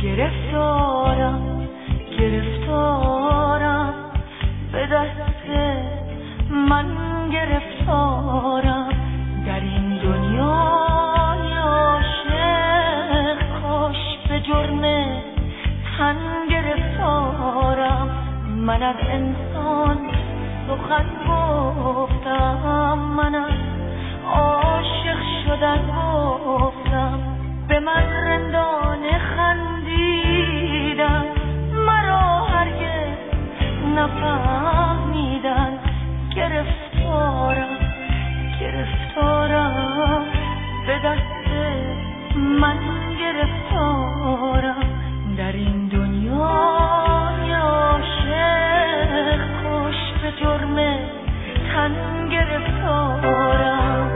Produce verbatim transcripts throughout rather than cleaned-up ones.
گرفتارم گرفتارم به دست من گرفتارم در این دنیای عاشق کاش به جرم تن گرفتارم من از انسان سخن گفتم من از عاشق شدن گفتم به من رندانه خندیدن مرا هرگز نفهمیدن گرفتارم گرفتارم به دست من گرفتارم در این دنیای عاشق کاش به جرم تن گرفتارم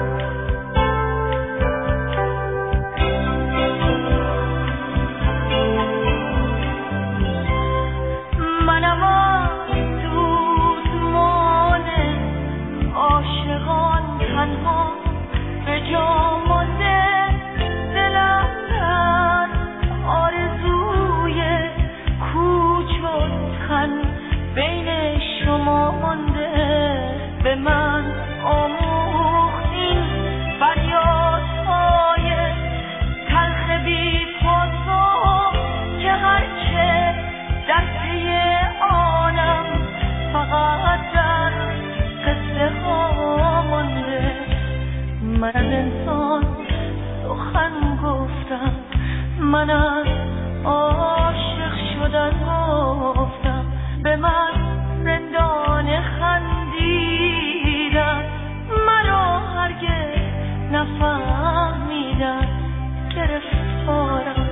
منم آن دوستمان عاشقان تنها به جا مانده دلم در آرزوی کوچ و تن بین شما مانده به من آموختین فریادهای تلخ بی پاسخ که هرچه در پی آنم فقط در قصه ها مانده من از انسان سخن گفتم من از عاشق شدن گفتم به من رندانه خندیدن مرا هرگز نفهمیدن گرفتارم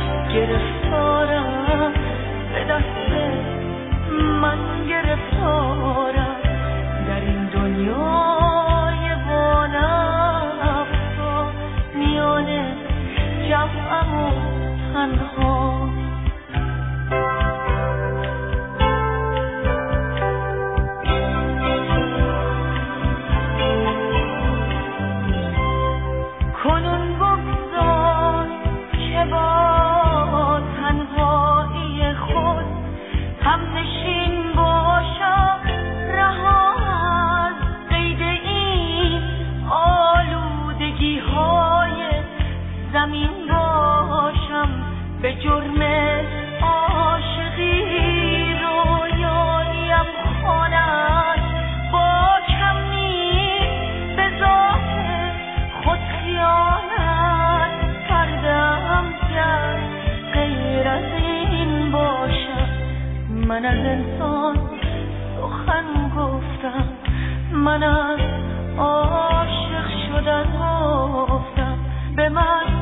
گرفتارم به دست من گرفتارم در این دنیای وانفتا میان جمعم و تنها کنون بگذار که با تنهایی خود هم نشین باشم رها از قید این آلودگی های زمین باشم به جرم عاشقی رویاییم خواند با کمی به ذات خود خیانت کردم گر غیر از این باشم من از انسان سخن گفتم من از عاشق شدن گفتم به من